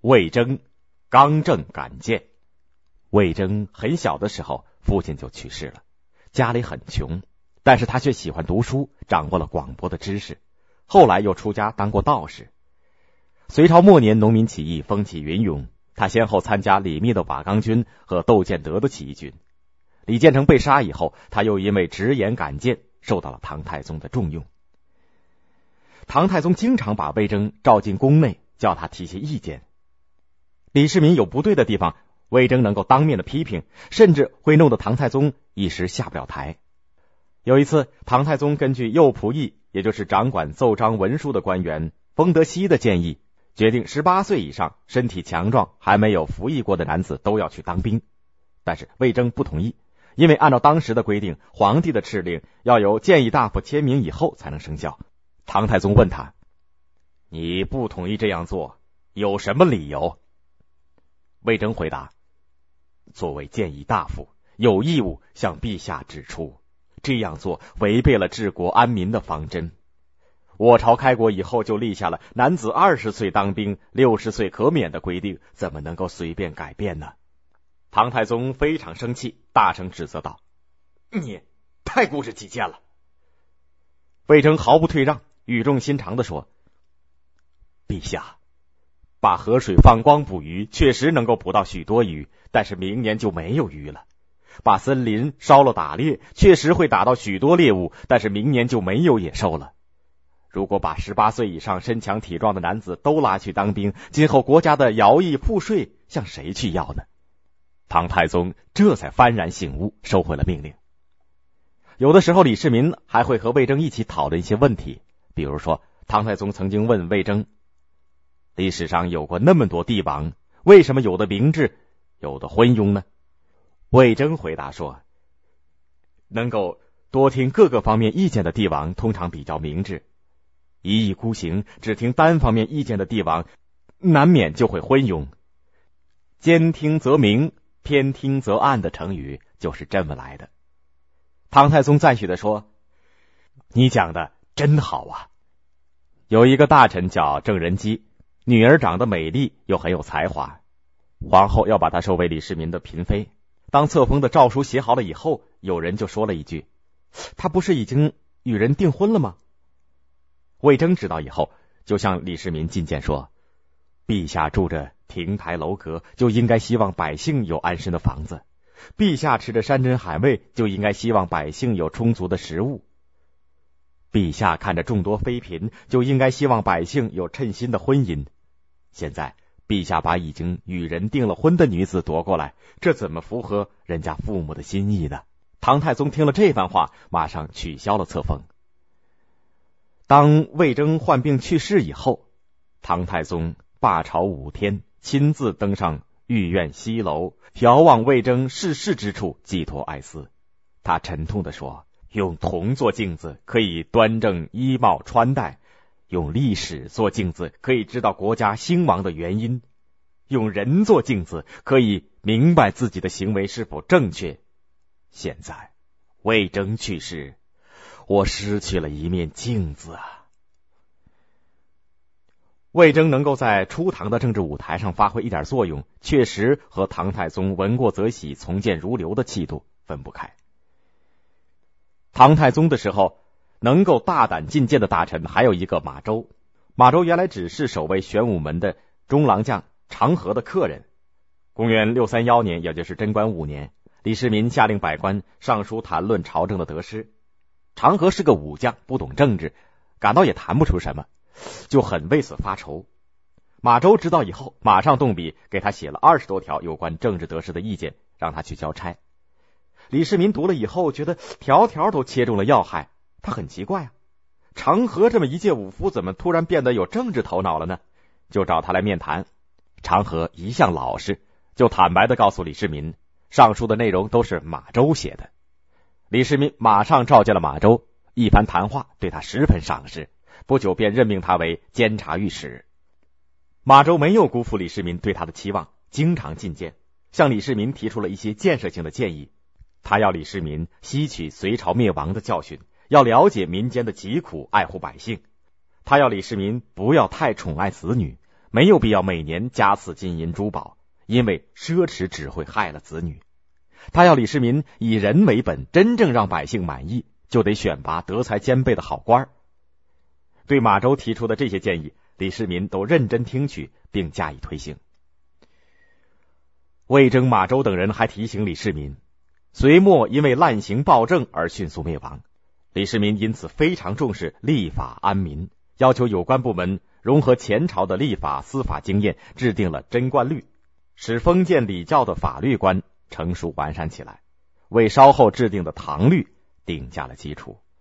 魏征刚正敢谏。魏征很小的时候，父亲就去世了，家里很穷，但是他却喜欢读书，掌握了广博的知识，后来又出家当过道士。隋朝末年，农民起义风起云涌，他先后参加李密的瓦岗军和窦建德的起义军。李建成被杀以后，他又因为直言敢谏，受到了唐太宗的重用。唐太宗经常把魏征召进宫内，叫他提些意见。李世民有不对的地方，魏征能够当面的批评，甚至会弄得唐太宗一时下不了台。有一次，唐太宗根据右仆射，也就是掌管奏章文书的官员封德熙的建议，决定18岁以上、身体强壮、还没有服役过的男子都要去当兵。但是魏征不同意，因为按照当时的规定，皇帝的敕令要由谏议大夫签名以后才能生效。唐太宗问他：你不同意这样做，有什么理由？魏征回答：作为谏议大夫，有义务向陛下指出，这样做违背了治国安民的方针。我朝开国以后就立下了男子20岁当兵，60岁可免的规定，怎么能够随便改变呢？唐太宗非常生气，大声指责道：你太固执己见了。魏征毫不退让，语重心长地说：陛下，把河水放光捕鱼，确实能够捕到许多鱼，但是明年就没有鱼了。把森林烧了打猎，确实会打到许多猎物，但是明年就没有野兽了。如果把18岁以上身强体壮的男子都拉去当兵，今后国家的徭役赋税向谁去要呢？唐太宗这才幡然醒悟，收回了命令。有的时候，李世民还会和魏征一起讨论一些问题，比如说，唐太宗曾经问魏征：历史上有过那么多帝王，为什么有的明智，有的昏庸呢？魏征回答说：能够多听各个方面意见的帝王通常比较明智，一意孤行，只听单方面意见的帝王难免就会昏庸。兼听则明，偏听则暗的成语就是这么来的。唐太宗赞许地说：你讲的真好啊。有一个大臣叫郑仁基，女儿长得美丽又很有才华，皇后要把她收为李世民的嫔妃。当册封的诏书写好了以后，有人就说了一句：她不是已经与人订婚了吗？魏征知道以后，就向李世民进谏说：陛下住着亭台楼阁，就应该希望百姓有安身的房子；陛下吃着山珍海味，就应该希望百姓有充足的食物；陛下看着众多妃嫔，就应该希望百姓有称心的婚姻。现在陛下把已经与人订了婚的女子夺过来，这怎么符合人家父母的心意呢？唐太宗听了这番话，马上取消了册封。当魏征患病去世以后，唐太宗罢朝5天，亲自登上御苑西楼，遥望魏征逝世之处，寄托哀思。他沉痛地说：用铜做镜子，可以端正衣帽穿戴；用历史做镜子，可以知道国家兴亡的原因；用人做镜子，可以明白自己的行为是否正确。现在魏征去世，我失去了一面镜子啊！魏征能够在初唐的政治舞台上发挥一点作用，确实和唐太宗闻过则喜、从谏如流的气度分不开。唐太宗的时候，能够大胆进谏的大臣还有一个马周。马周原来只是守卫玄武门的中郎将长河的客人。公元631年，也就是贞观5年，李世民下令百官上书谈论朝政的得失。长河是个武将，不懂政治，感到也谈不出什么，就很为此发愁。马周知道以后，马上动笔给他写了20多条有关政治得失的意见，让他去交差。李世民读了以后，觉得条条都切中了要害，他很奇怪啊，长河这么一介武夫，怎么突然变得有政治头脑了呢？就找他来面谈。长河一向老实，就坦白地告诉李世民，上书的内容都是马周写的。李世民马上召见了马周，一番谈话对他十分赏识，不久便任命他为监察御史。马周没有辜负李世民对他的期望，经常进谏，向李世民提出了一些建设性的建议。他要李世民吸取隋朝灭亡的教训，要了解民间的疾苦，爱护百姓。他要李世民不要太宠爱子女， 没有必要每年加赐金银珠宝，因为奢侈只会害了子女。他要李世民以人为本，真正让百姓满意，就得选拔德才兼备的好官。对马周提出的这些建议，李世民都认真听取并加以推行。魏征、马周等人还提醒李世民，隋末因为滥行暴政而迅速灭亡，李世民因此非常重视立法安民，要求有关部门融合前朝的立法司法经验，制定了贞观律，使封建礼教的法律观成熟完善起来，为稍后制定的唐律定下了基础。